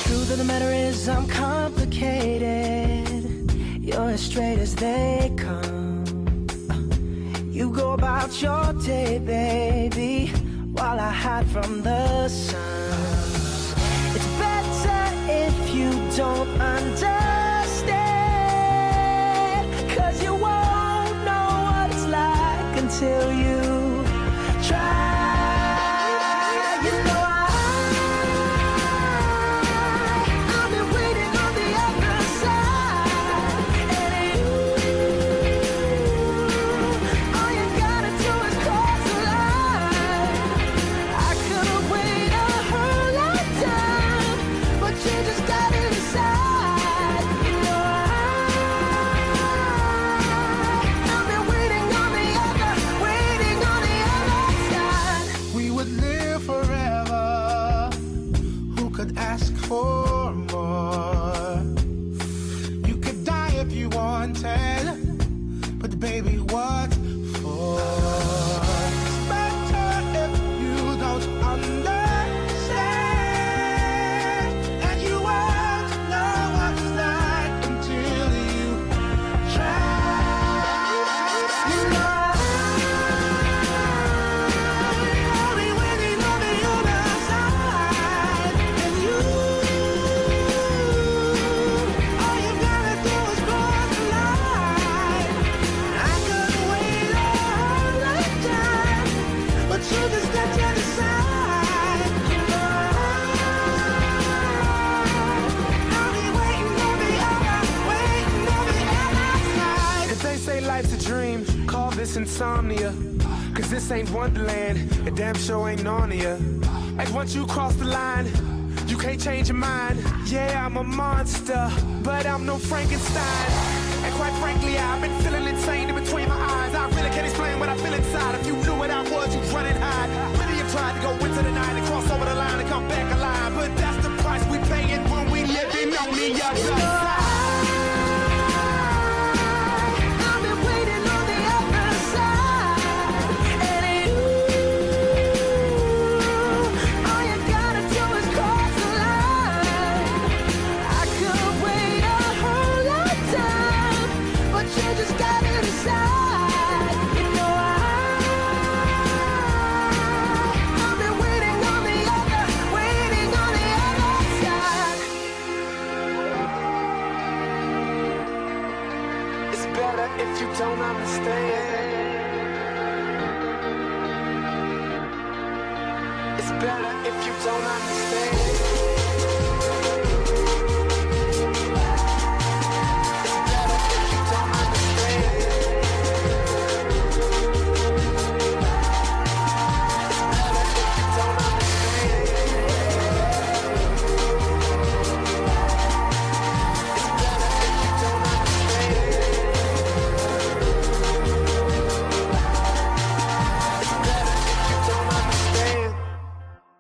Truth of the matter is I'm complicated. You're as straight as they come. You go about your day, baby, while I hide from the sun. It's better if you don't understand, 'cause you won't know what it's like until you try. Ask for more. You could die if you wanted, but baby, what for? It's better if you don't understand, and you won't know what it's like until you try. You know I'll be waiting on the other side, and you. Life's a dream, call this insomnia, 'cause this ain't Wonderland, and damn sure ain't Narnia. And once you cross the line, you can't change your mind. Yeah, I'm a monster, but I'm no Frankenstein. And quite frankly, I've been feeling insane in between my eyes. I really can't explain what I feel inside. If you knew what I was, you'd run and hide. Many have tried to go into the night and cross over the line and come back alive, but that's the price we paying when we living on the other side. If you don't understand, it's better if you don't understand.